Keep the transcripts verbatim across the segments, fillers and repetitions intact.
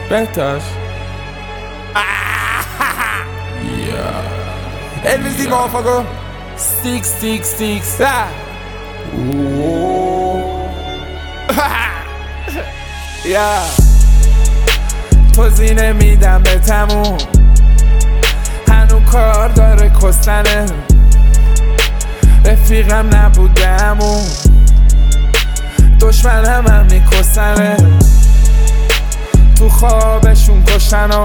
بهتاش Everything motherfucker Sticks, sticks, sticks ah. yeah. توضیح میدم به تموم هنو کار داره کستنه رفیقم نبودمون دشمنم هم میکستنه تو خوابشون کشتنم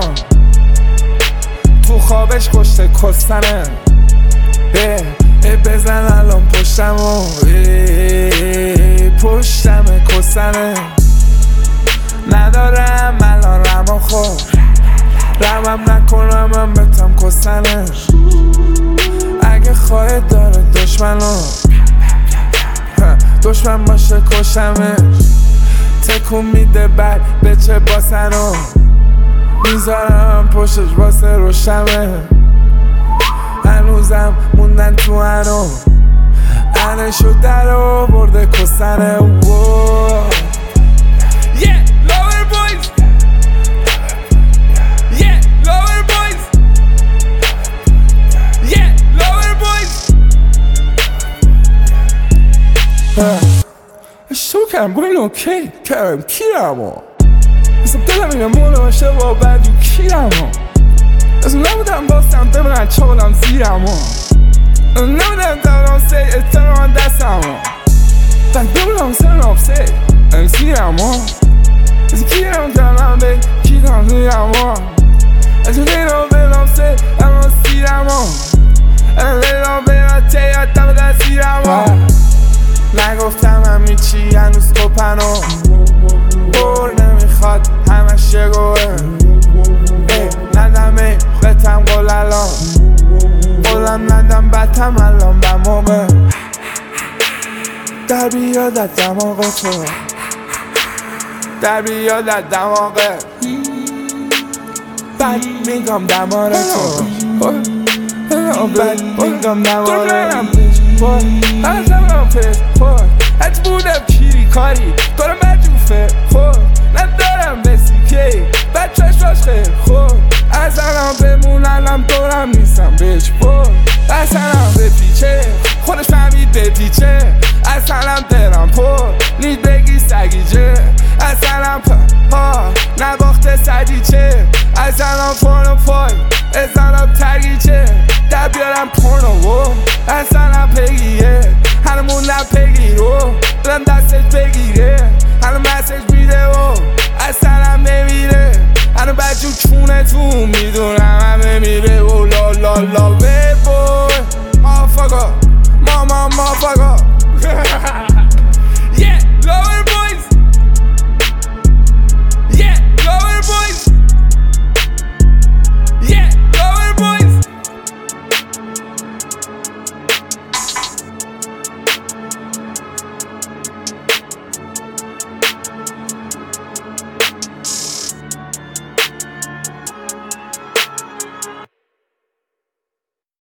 تو خوابش کشته کستنه اه اه بزن الان پشتمو پشتم کستنه ندارم الان رما خور رمم نکنم من بتم کستنه اگه خواهد داره دشمنو دشمن باشه کشمش تکون میده بعد به چه باسنو میذارم پشتش واسه روشمه هنوزم موندن تو هنو انشو در آورده کستنه Yeah, lower boys Yeah, lower boys Yeah, lower boys اشتو کردم گویل اوکی کردم کیرم ها حساب دلم اینه مونه باشه با بدو کیرم ها از نبودم باستم ببرن چالم زیرم ها نبودم دارم سی اتران دستم ها بند ببودم سرم سی امسیرم ها از کیرم دارم به کیرم زیرم ها از لیرم بلم سی اما سیرم ها از لیرم بلم تیه دم دستیرم ها نگفتم همی چی هنوز کپنو بور نمیخواد همش شگوه ندمه بتم گل الان گلم ندم بتم الان بمومه در بیادت دماغ تو در بیادت دماغه بد میگم دمار تو بد میگم دماره از همرم پس خور هج بودم کیری کاری دارم مجوفه خور ندارم بسی کی بچهش باش خیر خور از الان بموننم دورم نیستم بچ پر از الان به پیچه خودش فهمید به پیچه از الان دلم پر نید بگی سگیجه از الان ها نباخته سدیچه از الان پرنو پای از الان تگیچه در بیارم پرنو از الان پگیه هنمون نپگی رو برم دستش بگیره هنو مسیج میده و از الان نمیره هنو بجو چونه تو میدونم همه میره و لا لا لا